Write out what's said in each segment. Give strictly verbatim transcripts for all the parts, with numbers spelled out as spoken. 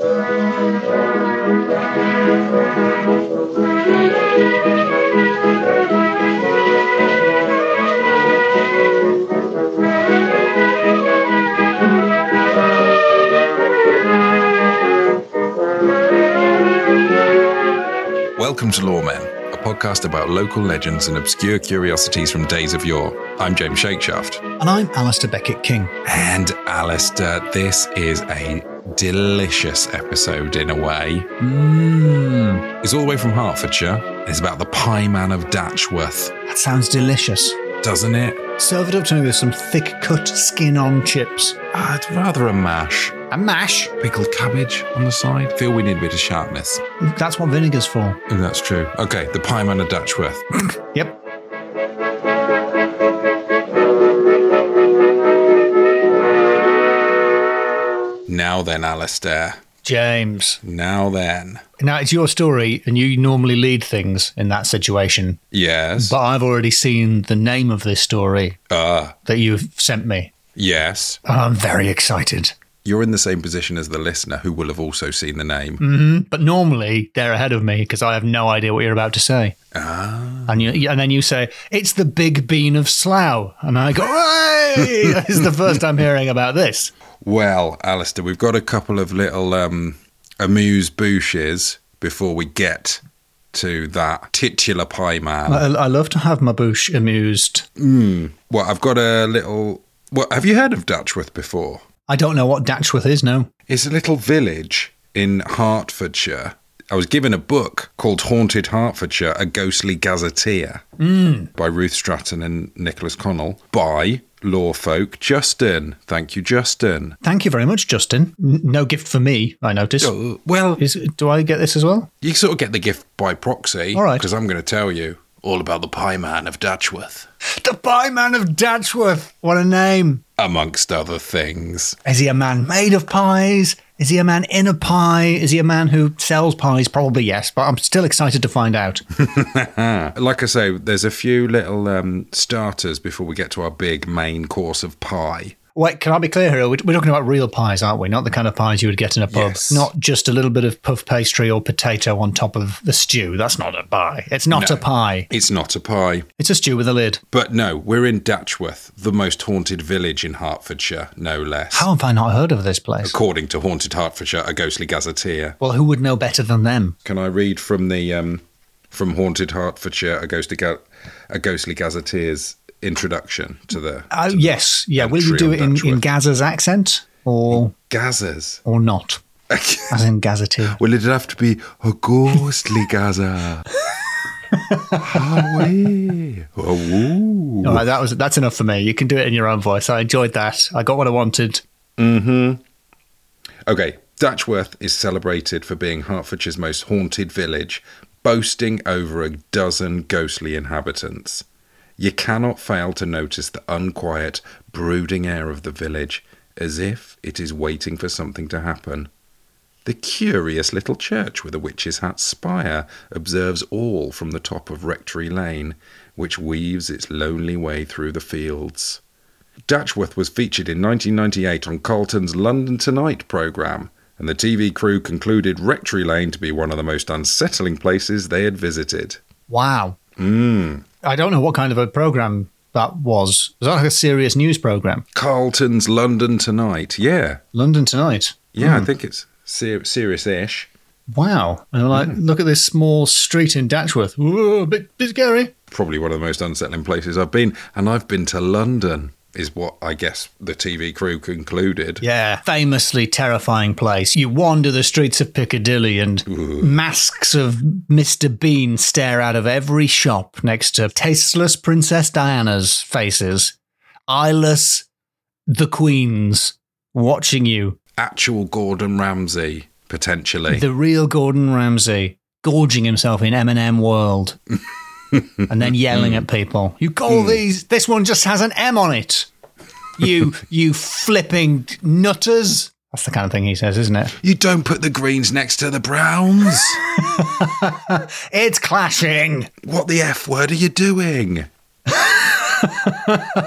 Welcome to Lawmen, a podcast about local legends and obscure curiosities from days of yore. I'm James Shakeshaft. And I'm Alistair Beckett-King. And Alistair, this is a delicious episode in a way. Mmm. It's all the way from Hertfordshire. It's about the Pie Man of Datchworth. That sounds delicious. Doesn't it? Serve it up to me with some thick-cut skin-on chips. Uh, it's rather a mash. A mash? Pickled cabbage on the side. Feel we need a bit of sharpness. That's what vinegar's for. Oh, that's true. Okay, the Pie Man of Datchworth. Yep. Now then, Alistair. James. Now then. Now, it's your story, and you normally lead things in that situation. Yes. But I've already seen the name of this story Uh, that you've sent me. yes. I'm very excited. You're in the same position as the listener who will have also seen the name. Mm-hmm. But normally, they're ahead of me because I have no idea what you're about to say. Ah. And, you, and then you say, it's the Big Bean of Slough. And I go, hey! This is the first I'm hearing about this. Well, Alistair, we've got a couple of little um, amuse-bouches before we get to that titular Pie Man. I, I love to have my bouche amused. Mm. Well, I've got a little... Well, have you heard of Datchworth before? I don't know what Datchworth is, no. It's a little village in Hertfordshire. I was given a book called Haunted Hertfordshire, A Ghostly Gazetteer Mm. by Ruth Stratton and Nicholas Connell by Lawfolk Justin. Thank you, Justin. Thank you very much, Justin. N- no gift for me, I notice. Oh, well, Is, do I get this as well? you sort of get the gift by proxy. All right. Because I'm going to tell you all about the Pie Man of Datchworth, The Pie Man of Datchworth. What a name. amongst other things. Is he a man made of pies? Is he a man in a pie? Is he a man who sells pies? Probably yes, but I'm still excited to find out. Like I say, there's a few little um, starters before we get to our big main course of pie. Wait, can I be clear here? We're we're talking about real pies, aren't we? Not the kind of pies you would get in a pub. Yes. Not just a little bit of puff pastry or potato on top of the stew. That's not a pie. It's not No. a pie. It's not a pie. It's a stew with a lid. But no, we're in Datchworth, the most haunted village in Hertfordshire, no less. How have I not heard of this place? According to Haunted Hertfordshire, A Ghostly Gazetteer. Well, who would know better than them? Can I read from the um, from Haunted Hertfordshire, A Ghostly, Ga- A Ghostly Gazetteer's introduction to the Oh, to the yes. Yeah. Will you entry do on it in, in Datchworth? Gaza's accent or Gazas? or not? As in gazetteer. Well, it'd have to be a ghostly Gaza. Howie. Oh, woo. All right, that was that's enough for me. You can do it in your own voice. I enjoyed that. I got what I wanted. Mm-hmm. Okay, Datchworth is celebrated for being Hertfordshire's most haunted village, boasting over a dozen ghostly inhabitants. You cannot fail to notice the unquiet, brooding air of the village, as if it is waiting for something to happen. The curious little church with a witch's hat spire observes all from the top of Rectory Lane, which weaves its lonely way through the fields. Datchworth was featured in nineteen ninety-eight on Carlton's London Tonight programme, and the T V crew concluded Rectory Lane to be one of the most unsettling places they had visited. Wow. Mm. I don't know what kind of a program that was. Was that like a serious news program? Carlton's London Tonight, yeah. London Tonight. Yeah, Hmm. I think it's ser- serious-ish. Wow. And I'm like, look at this small street in Datchworth. Whoa, a bit, bit scary. Probably one of the most unsettling places I've been, and I've been to London, is what I guess the T V crew concluded. Yeah. Famously terrifying place. You wander the streets of Piccadilly and Ooh. masks of Mister Bean stare out of every shop next to tasteless Princess Diana's faces. Eyeless the Queens watching you. Actual Gordon Ramsay, potentially. The real Gordon Ramsay gorging himself in M and M World. And then yelling at people. You call these, this one just has an M on it. You, you flipping nutters. That's the kind of thing he says, isn't it? You don't put the greens next to the browns. It's clashing. What the F word are you doing?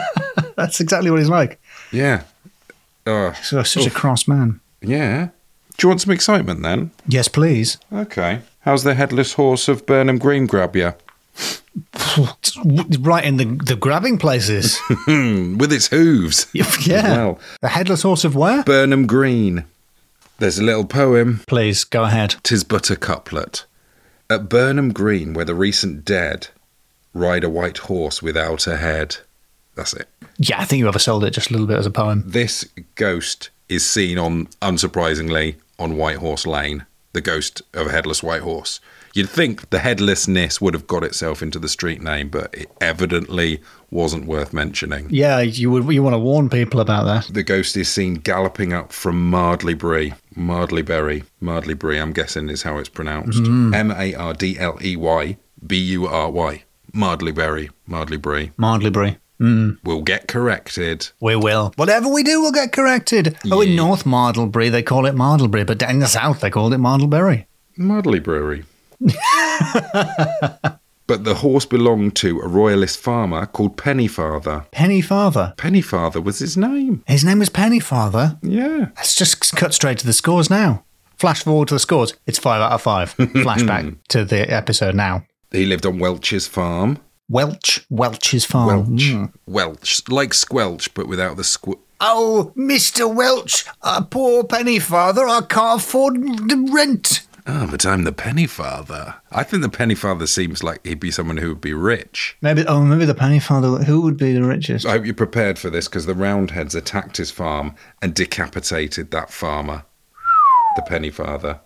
That's exactly what he's like. Yeah. Oh, So such a cross man. yeah. Do you want some excitement then? Yes, please. Okay. How's the headless horse of Burnham Green grab you? Right in the, the grabbing places. With its hooves. Yeah. Well. The headless horse of where? Burnham Green. There's a little poem. Please, go ahead. 'Tis but a couplet. At Burnham Green, where the recent dead ride a white horse without a head. That's it. Yeah, I think you oversold it just a little bit as a poem. This ghost is seen on, unsurprisingly, on White Horse Lane. The ghost of a headless white horse. You'd think the headlessness would have got itself into the street name, but it evidently wasn't worth mentioning. Yeah, you would. You want to warn people about that. The ghost is seen galloping up from Mardleybury. Mardleybury. Mardleybury, I'm guessing is how it's pronounced. Mm. M A R D L E Y B U R Y. Mardleybury. Mardleybury. Mardleybury. Mm. We'll get corrected. We will. Whatever we do, we'll get corrected. Oh, in Yeah. North Mardlebury, they call it Mardlebury, but down in the south, they called it Mardlebury. Mardleybury. But the horse belonged to a royalist farmer called Pennyfather. Pennyfather. Pennyfather was his name. His name was Pennyfather. Yeah. Let's just cut straight to the scores now. Flash forward to the scores. It's five out of five. Flashback to the episode now. He lived on Welch's farm. Welch. Welch's farm. Welch. Mm. Welch. Like Squelch, but without the squ... Oh, Mister Welch, a poor Pennyfather, I can't afford the rent. Oh, but I'm the Pennyfather. I think the Pennyfather seems like he'd be someone who would be rich. Maybe, oh, maybe the Pennyfather, who would be the richest? I hope you're prepared for this, because the Roundheads attacked his farm and decapitated that farmer. The Pennyfather.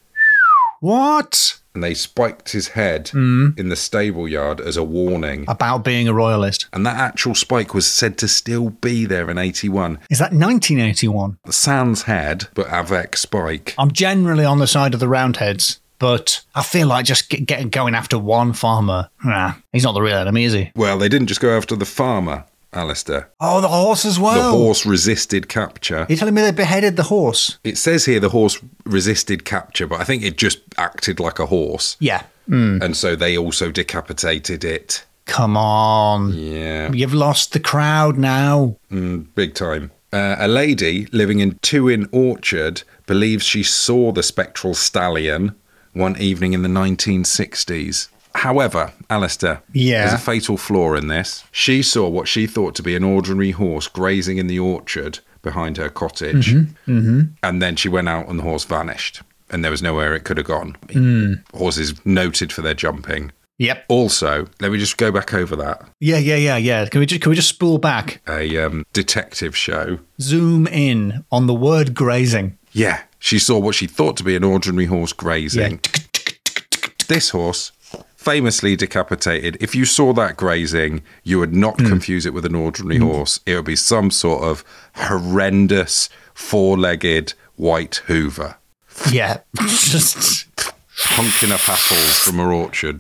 What? And they spiked his head Mm. in the stable yard as a warning. About being a royalist. And that actual spike was said to still be there in eighty-one. Is that nineteen eighty-one? Sans head, but avec spike. I'm generally on the side of the Roundheads, but I feel like just get, get going after one farmer. Nah, he's not the real enemy, is he? Well, they didn't just go after the farmer, Alistair. Oh, the horse as well. The horse resisted capture. You're telling me they beheaded the horse? It says here the horse resisted capture, but I think it just acted like a horse. Yeah. Mm. And so they also decapitated it. Come on. Yeah. You've lost the crowd now. Mm, big time. Uh, a lady living in Tewin Orchard believes she saw the spectral stallion one evening in the nineteen sixties. However, Alistair, Yeah. there's a fatal flaw in this. She saw what she thought to be an ordinary horse grazing in the orchard behind her cottage. Mm-hmm. Mm-hmm. And then she went out and the horse vanished. And there was nowhere it could have gone. Mm. Horses noted for their jumping. Yep. Also, let me just go back over that. Yeah, yeah, yeah, yeah. Can we just, can we just spool back? A um, detective show. Zoom in on the word grazing. Yeah, she saw what she thought to be an ordinary horse grazing. Yeah. This horse, famously decapitated. If you saw that grazing, you would not Mm. confuse it with an ordinary mm. horse. It would be some sort of horrendous, four-legged white Hoover. Yeah. Just Honking up apples from her orchard.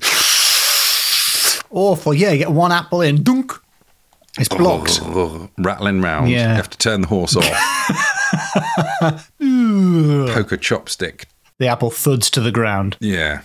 awful. Yeah, you get one apple in, dunk. It's blocked. Oh, rattling round. Yeah. You have to turn the horse off. Poke a chopstick. The apple thuds to the ground. Yeah.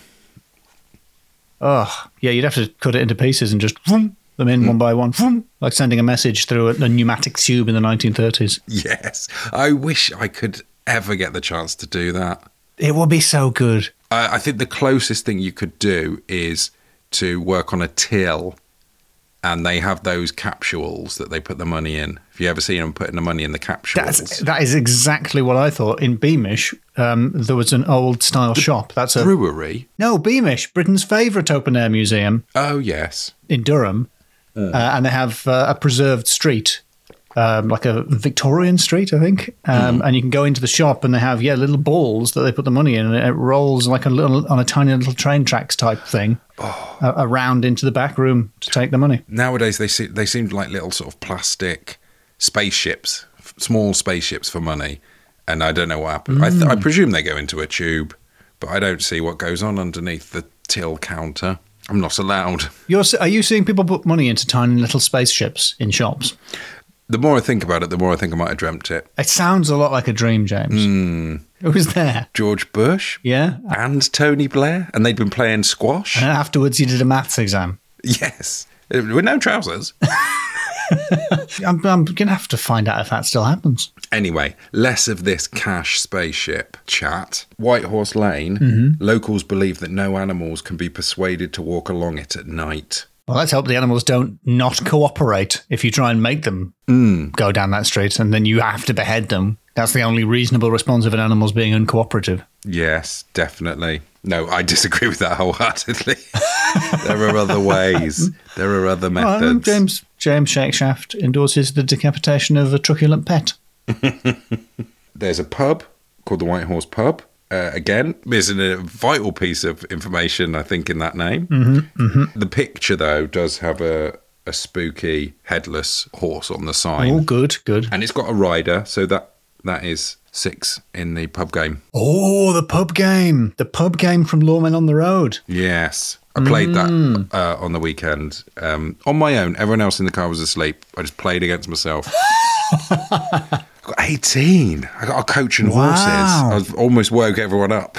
Oh, yeah, you'd have to cut it into pieces and just vroom, them in mm. one by one. Vroom, like sending a message through a, a pneumatic tube in the nineteen thirties. Yes. I wish I could ever get the chance to do that. It would be so good. I, I think the closest thing you could do is to work on a till, and they have those capsules that they put the money in. Have you ever seen them putting the money in the capsules? That's, that is exactly what I thought. In Beamish, um, there was an old style the shop. That's a brewery. No, Beamish, Britain's favourite open air museum. Oh yes, in Durham, mm. uh, and they have uh, a preserved street. Um, like a Victorian street, I think. Um, mm. And you can go into the shop and they have, yeah, little balls that they put the money in, and it rolls like a little on a tiny little train tracks type thing oh. uh, around into the back room to take the money. Nowadays, they see, they seem like little sort of plastic spaceships, small spaceships for money. And I don't know what happened. Mm. I, th- I presume they go into a tube, but I don't see what goes on underneath the till counter. I'm not allowed. You're, are you seeing people put money into tiny little spaceships in shops? The more I think about it, the more I think I might have dreamt it. It sounds a lot like a dream, James. Mm. Who was there? George Bush. Yeah. And Tony Blair. And they'd been playing squash. And afterwards you did a maths exam. Yes. With no trousers. I'm, I'm going to have to find out if that still happens. Anyway, less of this cash spaceship chat. White Horse Lane, Mm-hmm. locals believe that no animals can be persuaded to walk along it at night. Well, let's hope the animals don't not cooperate if you try and make them Mm. go down that street, and then you have to behead them. That's the only reasonable response of an animal's being uncooperative. Yes, definitely. No, I disagree with that wholeheartedly. There are other ways. There are other methods. Well, James James Shakeshaft endorses the decapitation of a truculent pet. There's a pub called the White Horse Pub. Uh, again, there's a vital piece of information, I think, in that name. Mm-hmm, mm-hmm. The picture, though, does have a, a spooky headless horse on the sign. Oh, good, good. And it's got a rider, so that that is six in the pub game. Oh, the pub game. The pub game from Lawmen on the Road. Yes. I played Mm. that uh, on the weekend um, on my own. Everyone else in the car was asleep. I just played against myself. I got eighteen. I got a coach and Wow. horses. I almost woke everyone up.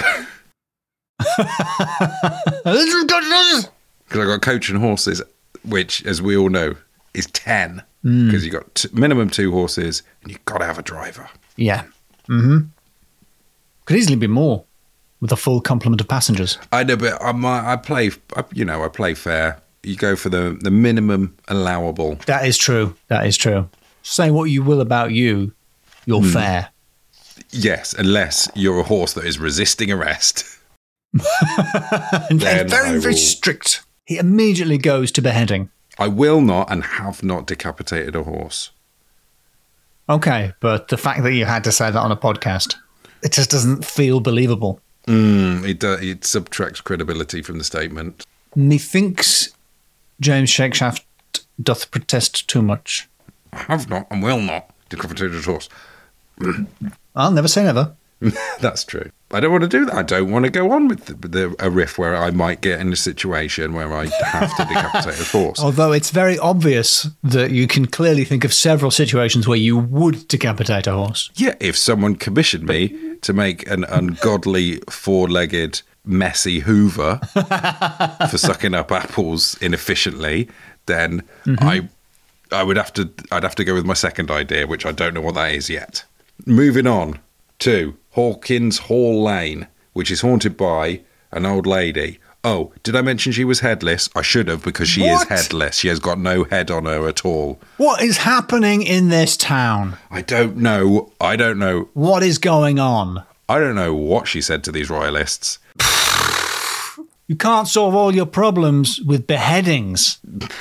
Because I got coach and horses, which, as we all know, is ten. Because you got t- minimum two horses and you've got to have a driver. Yeah. Mm-hmm. Could easily be more with a full complement of passengers. I know, but I'm, I play, I, you know, I play fair. You go for the, the minimum allowable. That is true. That is true. Say what you will about you, you're fair. Yes, unless you're a horse that is resisting arrest. And Then very, I very will- strict. He immediately goes to beheading. I will not and have not decapitated a horse. Okay, but the fact that you had to say that on a podcast, it just doesn't feel believable. Mm, it, uh, it subtracts credibility from the statement. Methinks James Shakeshaft doth protest too much. I have not and will not decapitate a horse. I'll never say never. That's true. I don't want to do that. I don't want to go on with the, the, a riff where I might get in a situation where I have to decapitate a horse. Although it's very obvious that you can clearly think of several situations where you would decapitate a horse. Yeah, if someone commissioned me to make an ungodly four-legged messy Hoover for sucking up apples inefficiently, then mm-hmm. I I would have to I'd have to go with my second idea, which I don't know what that is yet. Moving on to Hawkins Hall Lane, which is haunted by an old lady. Oh, did I mention she was headless? I should have, because she What? is headless. She has got no head on her at all. What is happening in this town? I don't know. I don't know. What is going on? I don't know what she said to these royalists. You can't solve all your problems with beheadings.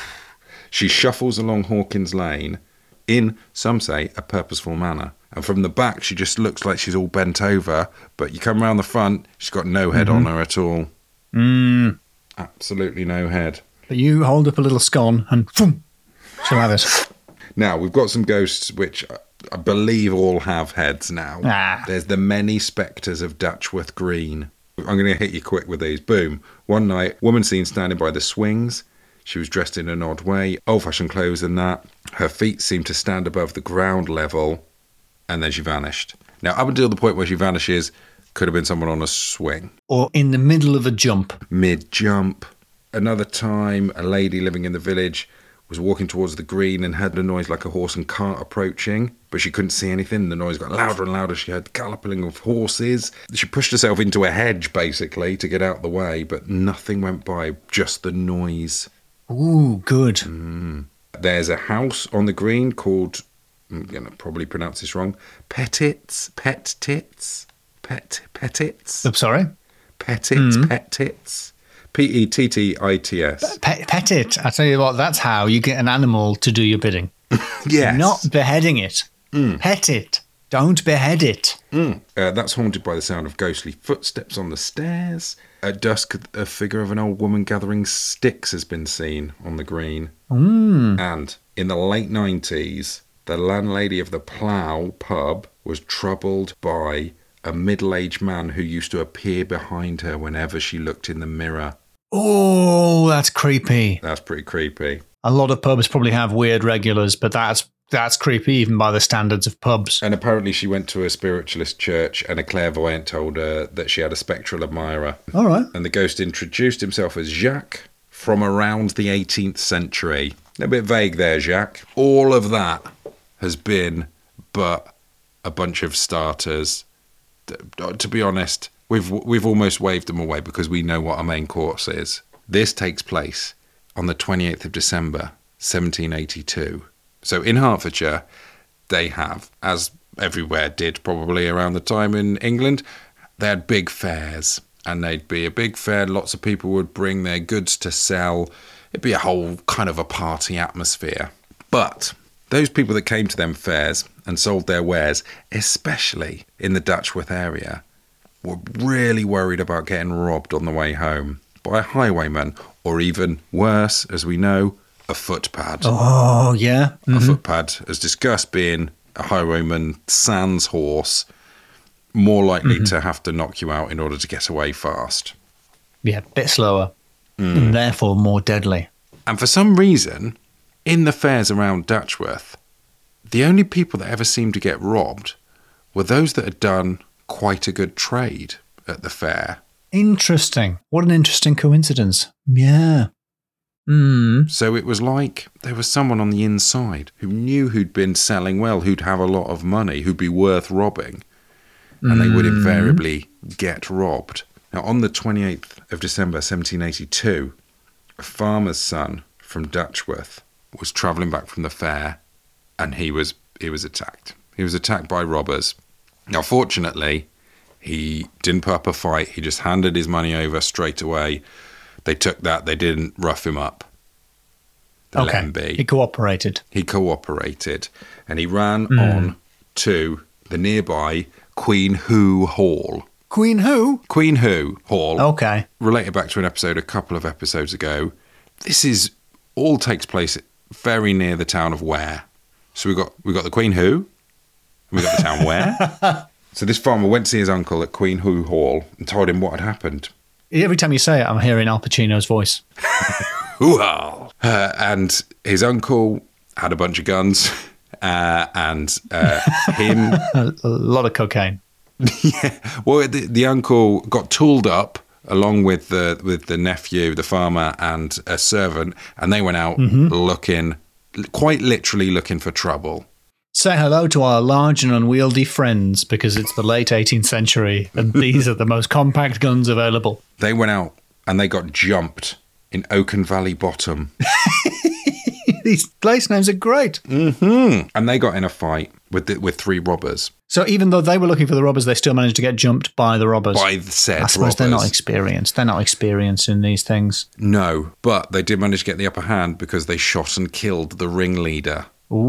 She shuffles along Hawkins Lane in, some say, a purposeful manner. And from the back, she just looks like she's all bent over. But you come round the front, she's got no head Mm-hmm. on her at all. Mm. Absolutely no head. But you hold up a little scone and boom, she'll have it. Now, we've got some ghosts which I believe all have heads now. Ah. There's the many spectres of Datchworth Green. I'm going to hit you quick with these. Boom. One night, woman seen standing by the swings. She was dressed in an odd way, old-fashioned clothes and that. Her feet seemed to stand above the ground level, and then she vanished. Now, up until the point where she vanishes, could have been someone on a swing. Or in the middle of a jump. Mid-jump. Another time, a lady living in the village was walking towards the green and heard a noise like a horse and cart approaching, but she couldn't see anything. The noise got louder and louder. She heard galloping of horses. She pushed herself into a hedge, basically, to get out the way, but nothing went by, just the noise. Ooh, good. Mm. There's a house on the green called, I'm going to probably pronounce this wrong, Pettits, Pet Tits, Pet, Pettits, I'm sorry? Pettits, Mm. Pet Tits, P E T T I T S. Pet, pet it. I tell you what, that's how you get an animal to do your bidding. Yes. Not beheading it. Mm. Pet it. Don't behead it. Mm. Uh, that's haunted by the sound of ghostly footsteps on the stairs. At dusk, a figure of an old woman gathering sticks has been seen on the green. Mm. And in the late nineties, the landlady of the Plough pub was troubled by a middle-aged man who used to appear behind her whenever she looked in the mirror. Oh, that's creepy. That's pretty creepy. A lot of pubs probably have weird regulars, but that's that's creepy even by the standards of pubs. And apparently she went to a spiritualist church and a clairvoyant told her that she had a spectral admirer. All right. And the ghost introduced himself as Jacques from around the eighteenth century. A bit vague there, Jacques. All of that has been but a bunch of starters. To be honest, we've we've almost waved them away because we know what our main course is. This takes place on the twenty-eighth of December, seventeen eighty-two. So in Hertfordshire, they have, as everywhere did probably around the time in England, they had big fairs. And they'd be a big fair, lots of people would bring their goods to sell. It'd be a whole kind of a party atmosphere. But those people that came to them fairs and sold their wares, especially in the Datchworth area, were really worried about getting robbed on the way home by a highwayman, or even worse, as we know, a footpad. Oh, yeah. Mm-hmm. A footpad, as discussed, being a highwayman sans horse, more likely mm-hmm. to have to knock you out in order to get away fast. Yeah, a bit slower, mm. and therefore more deadly. And for some reason, in the fairs around Datchworth, the only people that ever seemed to get robbed were those that had done quite a good trade at the fair. Interesting. What an interesting coincidence. Yeah. Mm. So it was like there was someone on the inside who knew who'd been selling well, who'd have a lot of money, who'd be worth robbing. And they would invariably get robbed. Now, on the twenty-eighth of December, seventeen eighty-two, a farmer's son from Datchworth was travelling back from the fair, and he was he was attacked. He was attacked by robbers. Now, fortunately, he didn't put up a fight. He just handed his money over straight away. They took that. They didn't rough him up. They okay. let him be. He cooperated. He cooperated, and he ran mm. on to the nearby Queen Who Hall. Queen Who? Queen Who Hall. Okay. Related back to an episode a couple of episodes ago. This is all takes place very near the town of Ware. So we got we got the Queen Who, and we got the town Ware. So this farmer went to see his uncle at Queen Who Hall and told him what had happened. Every time you say it, I'm hearing Al Pacino's voice. Hoo-ha! Uh, and his uncle had a bunch of guns. Uh, and uh, him... a lot of cocaine. Yeah. Well, the, the uncle got tooled up along with the with the nephew, the farmer, and a servant, and they went out mm-hmm. looking, quite literally looking for trouble. Say hello to our large and unwieldy friends, because it's the late eighteenth century, and these are the most compact guns available. They went out and they got jumped in Oaken Valley Bottom. These place names are great. Mm-hmm. And they got in a fight with the, with three robbers. So even though they were looking for the robbers, they still managed to get jumped by the robbers. By the said I suppose robbers. They're not experienced. They're not experienced in these things. No, but they did manage to get the upper hand because they shot and killed the ringleader.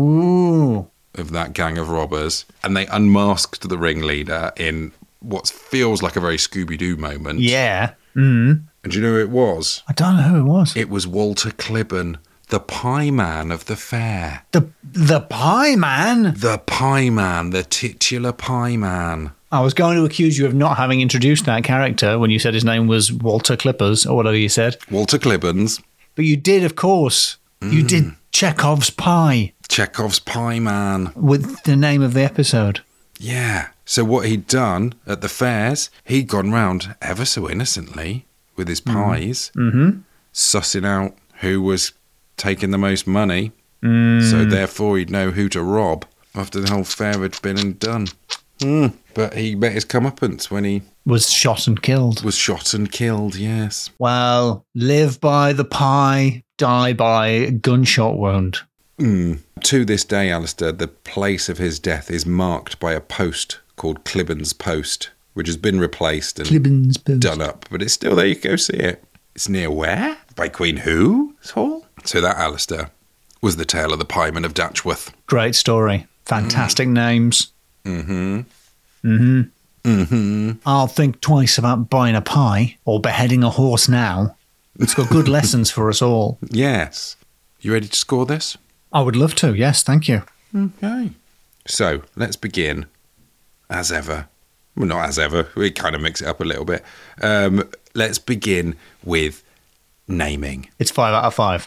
Ooh. Of that gang of robbers. And they unmasked the ringleader in what feels like a very Scooby-Doo moment. Yeah. Mm. And do you know who it was? I don't know who it was. It was Walter Clibborn, the pie man of the fair. The the pie man? The pie man, the titular pie man. I was going to accuse you of not having introduced that character when you said his name was Walter Clippers, or whatever you said. Walter Clibborns. But you did, of course. Mm. You did Chekhov's Pie. Chekhov's Pie Man. With the name of the episode. Yeah. So what he'd done at the fairs, he'd gone round ever so innocently with his pies, mm-hmm. sussing out who was taking the most money. Mm. So therefore he'd know who to rob after the whole fair had been and done. Mm. But he met his comeuppance when he... Was shot and killed. Was shot and killed, yes. Well, live by the pie, die by a gunshot wound. Mm. To this day, Alistair, the place of his death is marked by a post called Clibborn's Post, which has been replaced and Clibborn's Post. done up. But it's still there, you can go see it. It's near where? By Queen Who's Hall? So that, Alistair, was the tale of the pieman of Datchworth. Great story. Fantastic mm. names. Mm-hmm. Mm-hmm. Mm-hmm. I'll think twice about buying a pie or beheading a horse now. It's got good lessons for us all. Yes. You ready to score this? I would love to, yes, thank you. Okay. So, let's begin, as ever. Well, not as ever. We kind of mix it up a little bit. Um, let's begin with naming. It's five out of five.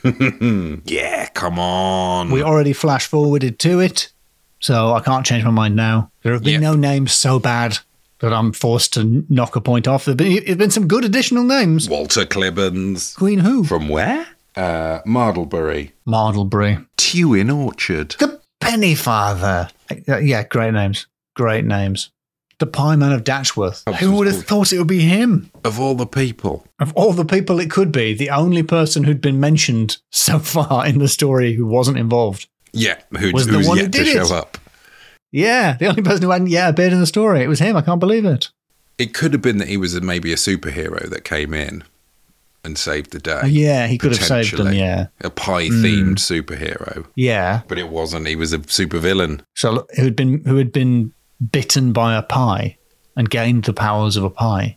Yeah, come on. We already flash forwarded to it, so I can't change my mind now. There have been yep. no names so bad that I'm forced to knock a point off. There have been, there have been some good additional names. Walter Clibborns. Queen Who? From where? uh, Mardlebury, Mardlebury. Tewin Orchard. The Pennyfather. Uh, Yeah, great names. Great names. The Pie Man of Datchworth. Hobbs Who was would have called- thought it would be him? Of all the people. Of all the people it could be, the only person who'd been mentioned so far in the story who wasn't involved. Yeah, who Was the who's one who yet to did it. show up. Yeah, the only person who hadn't yet appeared in the story. It was him. I can't believe it. It could have been that he was a, maybe a superhero that came in and saved the day. Oh, yeah, he could have saved them, Potentially. yeah. A pie-themed superhero. Yeah. But it wasn't. He was a supervillain. So who had been who had been bitten by a pie and gained the powers of a pie.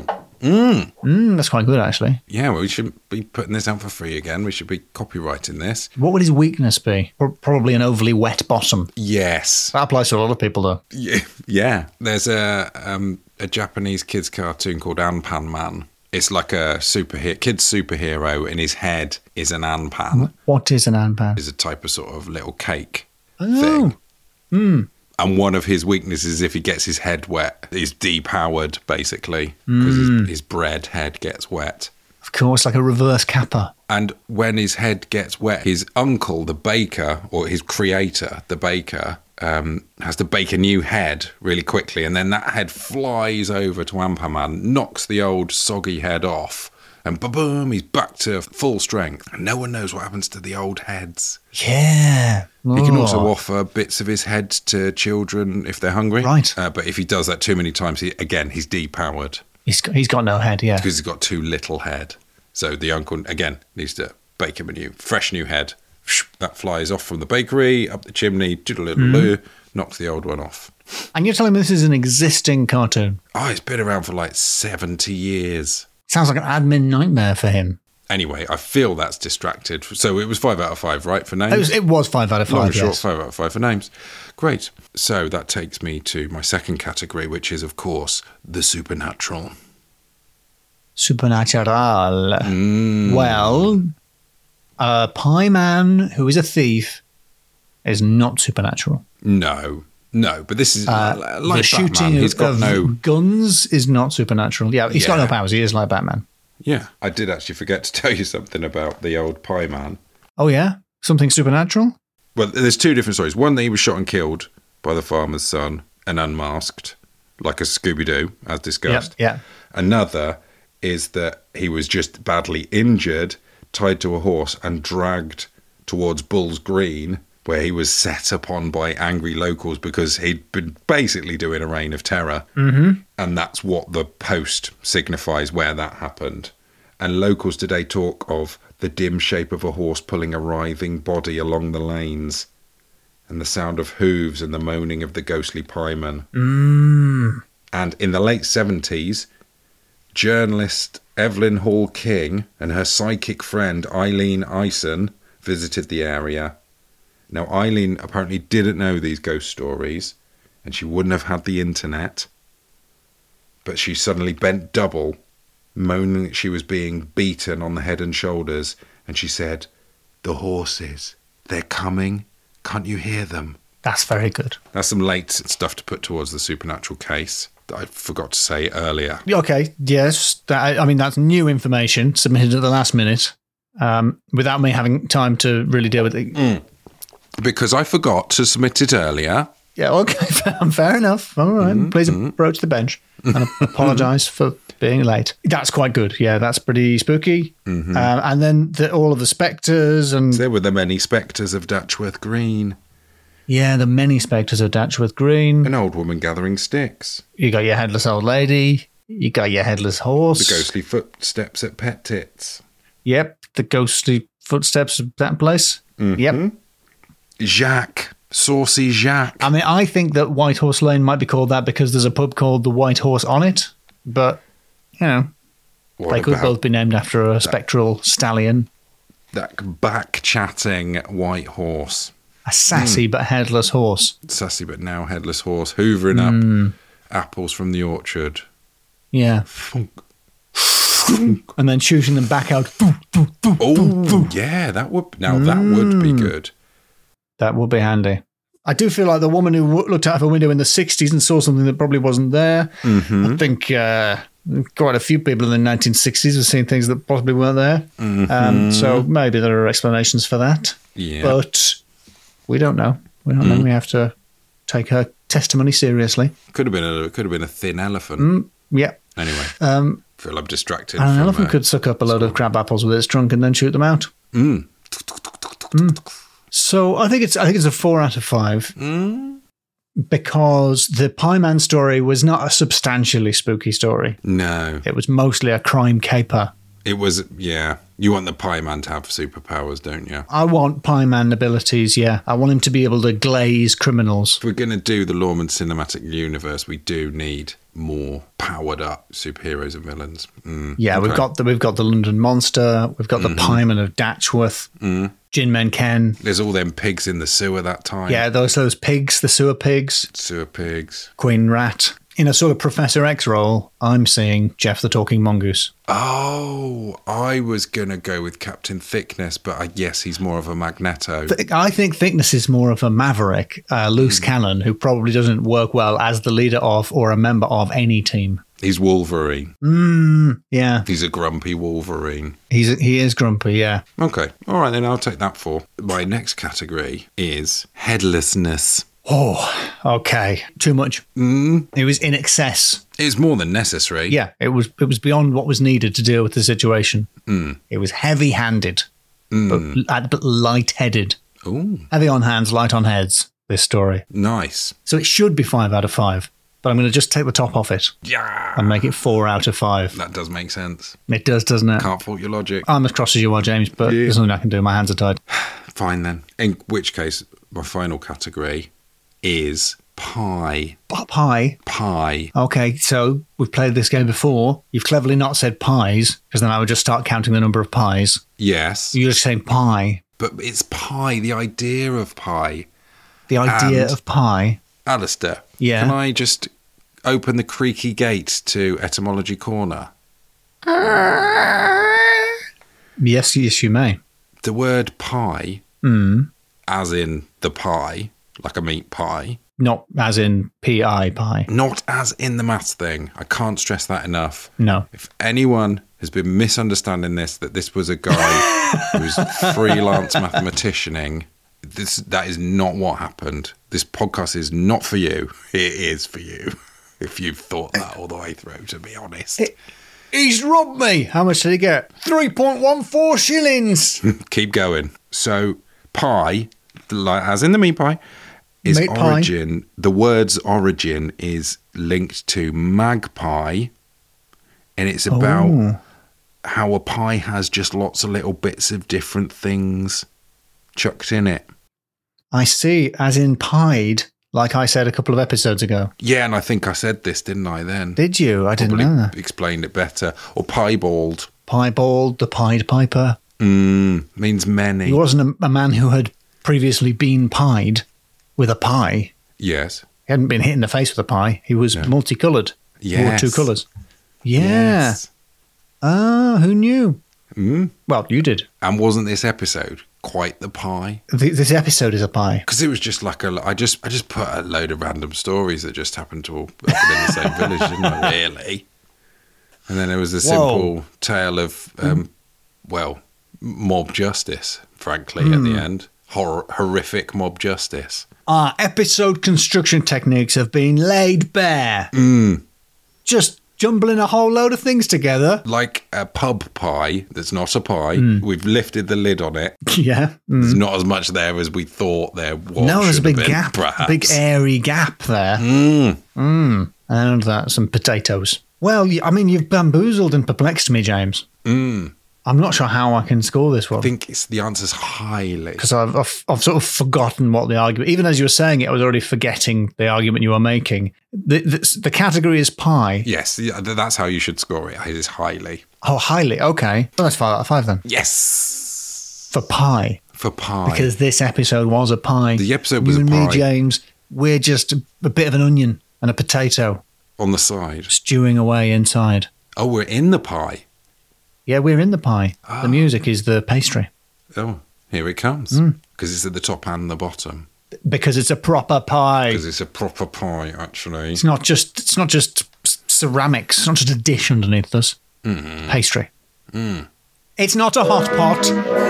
Mm. Mm, that's quite good, actually. Yeah, well, we shouldn't be putting this out for free again. We should be copyrighting this. What would his weakness be? Pro- Probably an overly wet bottom. Yes. That applies to a lot of people, though. Yeah. yeah. There's a um, a Japanese kids cartoon called Anpan Man. It's like a superhero, kid's superhero, and his head is an anpan. What is an anpan? Is a type of sort of little cake Oh. thing. Mm. And one of his weaknesses, if he gets his head wet, is depowered, basically, because his, his bread head gets wet. Of course, like a reverse kappa. And when his head gets wet, his uncle, the baker, or his creator, the baker, um, has to bake a new head really quickly. And then that head flies over to Ampaman, knocks the old soggy head off, and ba-boom, he's back to full strength. And no one knows what happens to the old heads. Yeah. He can also Oh. offer bits of his head to children if they're hungry. Right. Uh, but if he does that too many times, he, again, he's depowered He's got, he's got no head, yeah. because he's got too little head. So the uncle, again, needs to bake him a new, fresh new head. That flies off from the bakery, up the chimney, doodle-doodle-doo, knocks the old one off. And you're telling me this is an existing cartoon? Oh, it's been around for like seventy years. Sounds like an admin nightmare for him. Anyway, I feel that's distracted. So it was five out of five, right, for names? It was, it was five out of Long five, and short, yes. five out of five for names. Great. So that takes me to my second category, which is, of course, the supernatural. Supernatural. Mm. Well, a pie man who is a thief is not supernatural. No, no. But this is Uh, like the shooting Batman. of, He's got of no. guns is not supernatural. Yeah, he's got Yeah. no powers. He is like Batman. Yeah, I did actually forget to tell you something about the old pie man. Oh, yeah? Something supernatural? Well, there's two different stories. One, that he was shot and killed by the farmer's son and unmasked, like a Scooby-Doo, as discussed. Yeah, yeah. Another is that he was just badly injured, tied to a horse and dragged towards Bull's Green, where he was set upon by angry locals because he'd been basically doing a reign of terror. Mm-hmm. And that's what the post signifies, where that happened. And locals today talk of the dim shape of a horse pulling a writhing body along the lanes, and the sound of hooves and the moaning of the ghostly pieman. Mm. And in the late seventies, journalist Evelyn Hall King and her psychic friend Eileen Eisen visited the area. Now, Eileen apparently didn't know these ghost stories, and she wouldn't have had the internet, but she suddenly bent double, moaning that she was being beaten on the head and shoulders, and she said, "The horses, they're coming. Can't you hear them?" That's very good. That's some late stuff to put towards the supernatural case that I forgot to say earlier. Okay, yes. That, I mean, that's new information submitted at the last minute um, without me having time to really deal with it. Mm. Because I forgot to submit it earlier. Yeah, okay, fair, fair enough. All right, Mm-hmm. please approach the bench and apologise for being late. That's quite good. Yeah, that's pretty spooky. Mm-hmm. Um, and then the, all of the spectres and... There were the many spectres of Datchworth Green. Yeah, the many spectres of Datchworth Green. An old woman gathering sticks. You got your headless old lady. You got your headless horse. The ghostly footsteps at Pet Tits. Yep, the ghostly footsteps of that place. Mm-hmm. Yep. Jacques. Saucy Jacques. I mean, I think that White Horse Lane might be called that because there's a pub called the White Horse on it. But, you know, What they could about both be named after a spectral stallion. that back-chatting white horse? A sassy but headless horse. Sassy but now headless horse. Hoovering Hmm. up apples from the orchard. Yeah. Funk. And then shooting them back out. Oh, yeah, that would... Now, that would be good. That would be handy. I do feel like the woman who w- looked out of a window in the sixties and saw something that probably wasn't there. Mm-hmm. I think uh, quite a few people in the nineteen sixties have seen things that possibly weren't there. Mm-hmm. Um, so maybe there are explanations for that. Yeah. But we don't know. We don't mm. know. We have to take her testimony seriously. Could have been a could have been a thin elephant. Mm, yeah. Anyway, um, I feel I'm distracted. And an from, elephant uh, could suck up a load of crab apples with its trunk and then shoot them out. Mm. Mm. So I think it's I think it's a four out of five. Mm. Because the Pie Man story was not a substantially spooky story. No. It was mostly a crime caper. It was, yeah. You want the Pie Man to have superpowers, don't you? I want Pie Man abilities, yeah. I want him to be able to glaze criminals. If we're going to do the Lawman cinematic universe, we do need more powered up superheroes and villains. Mm. Yeah, okay. we've got the we've got the London Monster, we've got mm-hmm. the Pie Man of Datchworth, mm. Jin Men Ken. There's all them pigs in the sewer that time. Yeah, those those pigs, the sewer pigs. Sewer pigs. Queen Rat. In a sort of Professor X role, I'm seeing Jeff the Talking Mongoose. Oh, I was going to go with Captain Thickness, but I guess he's more of a Magneto. Th- I think Thickness is more of a maverick, uh, loose mm. cannon, who probably doesn't work well as the leader of or a member of any team. He's Wolverine. Mm, yeah. He's a grumpy Wolverine. He's a, he is grumpy, yeah. Okay. All right, then I'll take that for. My next category is headlessness. Oh, okay. Too much. Mm. It was in excess. It was more than necessary. Yeah, it was It was beyond what was needed to deal with the situation. Mm. It was heavy-handed, mm. but, but light-headed. Ooh. Heavy on hands, light on heads, this story. Nice. So it should be five out of five, but I'm going to just take the top off it. Yeah. And make it four out of five. That does make sense. It does, doesn't it? Can't fault your logic. I'm as cross as you are, James, but yeah. There's nothing I can do. My hands are tied. Fine, then. In which case, my final category is pie. Pie? Pie. Okay, so we've played this game before. You've cleverly not said pies, because then I would just start counting the number of pies. Yes. You're just saying pie. But it's pie, the idea of pie. The idea and of pie? Alistair, yeah. Can I just open the creaky gate to Etymology Corner? Yes, yes, you may. The word pie, mm. as in the pie, like a meat pie. Not as in P I pie. Not as in the maths thing. I can't stress that enough. No. If anyone has been misunderstanding this, that this was a guy who's freelance mathematicianing, this that is not what happened. This podcast is not for you. It is for you. If you've thought that all the way through, to be honest. It, he's robbed me. How much did he get? three point one four shillings. Keep going. So, pie, like, as in the meat pie, is meat origin. Pie. The word's origin is linked to magpie, and it's about oh. how a pie has just lots of little bits of different things chucked in it. I see, as in pied, like I said a couple of episodes ago. Yeah, and I think I said this, didn't I, then? Did you? I Probably didn't know that. Explained it better. Or piebald. Piebald, the Pied Piper. Mm, means many. He wasn't a, a man who had previously been pied with a pie. Yes. He hadn't been hit in the face with a pie. He was yeah. multicoloured. Yes. He wore two colours. Yeah. Yes. Ah, who knew? Mm. Well, you did. And wasn't this episode quite the pie? The, this episode is a pie. Because it was just like a... I just I just put a load of random stories that just happened to all happen in the same village, didn't I, really? And then there was a simple Whoa. tale of, um, mm. well, mob justice, frankly, mm. at the end. Hor- horrific mob justice. Our episode construction techniques have been laid bare. Mm. Just jumbling a whole load of things together. Like a pub pie that's not a pie. Mm. We've lifted the lid on it. Yeah. Mm. There's not as much there as we thought there was. No, there's a big been, gap. Perhaps. A big airy gap there. Mm. Mm. And that, some potatoes. Well, I mean, you've bamboozled and perplexed me, James. Mm. I'm not sure how I can score this one. I think it's, the answer's highly. Because I've, I've, I've sort of forgotten what the argument... Even as you were saying it, I was already forgetting the argument you were making. The, the, the category is pie. Yes, that's how you should score it. It is highly. Oh, highly. Okay. Well, that's five out of five then. Yes. For pie. For pie. Because this episode was a pie. The episode was you a and pie. me, James, we're just a, a bit of an onion and a potato. On the side. Stewing away inside. Oh, we're in the pie. Yeah, we're in the pie. Oh. The music is the pastry. Oh, here it comes. Because mm. it's at the top and the bottom. Because it's a proper pie. Because it's a proper pie, actually. It's not just it's not just ceramics, not just a dish underneath us. Mm. Pastry. Mm. It's not a hot pot.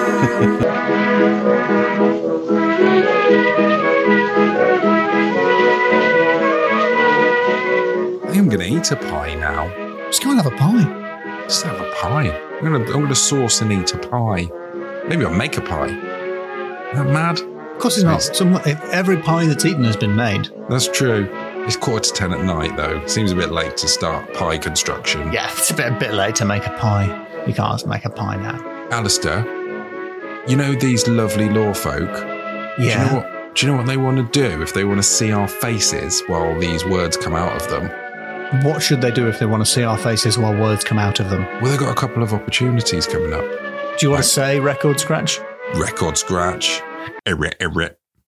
I think I'm going to eat a pie now. Just go and have a pie. Just have a pie. I'm going to I'm going to sauce and eat a pie. Maybe I'll make a pie. Is that mad? Of course it's not. Some, every pie that's eaten has been made. That's true. It's quarter to ten at night, though. Seems a bit late to start pie construction. Yeah, it's a bit, a bit late to make a pie. You can't make a pie now. Alistair, you know these lovely law folk? Yeah. Do you know what, do you know what they want to do if they want to see our faces while these words come out of them? What should they do if they want to see our faces while words come out of them? Well, they've got a couple of opportunities coming up. Do you want Like- to say record scratch? Record scratch. Irrit, irrit.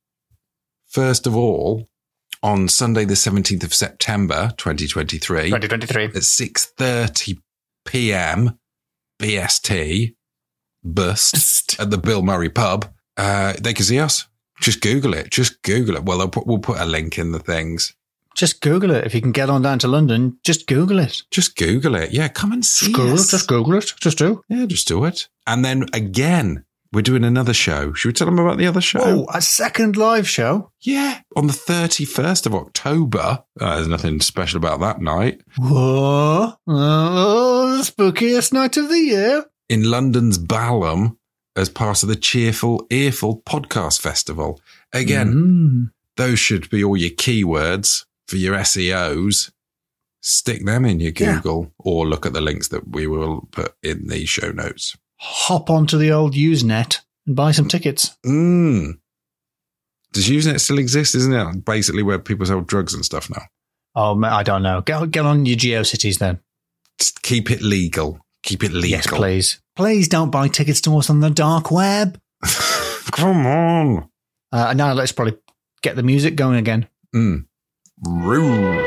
First of all, on Sunday the seventeenth of September, twenty twenty-three, twenty twenty-three. at six thirty p.m. B S T, bust, at the Bill Murray pub, uh, they can see us. Just Google it. Just Google it. Well, they'll put, we'll put a link in the things. Just Google it. If you can get on down to London, just Google it. Just Google it. Yeah, come and see Just Google us. it. Just Google it. Just do. Yeah, just do it. And then again, we're doing another show. Should we tell them about the other show? Oh, a second live show? Yeah, on the thirty-first of October. Uh, there's nothing special about that night. Whoa. Oh, the spookiest night of the year. In London's Balham, as part of the Cheerful Earful Podcast Festival. Again, Mm. those should be all your keywords for your S E Os. Stick them in your Yeah. Google or look at the links that we will put in the show notes. Hop onto the old Usenet and buy some tickets. Mm. Does Usenet still exist? Isn't it basically where people sell drugs and stuff now? Oh, ma- I don't know. Get, get on your GeoCities then. Just keep it legal. Keep it legal. Yes, please. Please don't buy tickets to us on the dark web. Come on. Uh, and now let's probably get the music going again. Mm. Rude.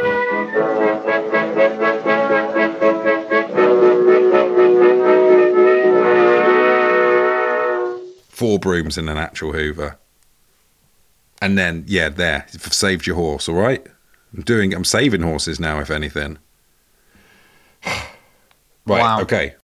Four brooms and an actual Hoover. And then, yeah, there. You've saved your horse, all right? I'm doing, I'm saving horses now, if anything. Right, Wow. okay.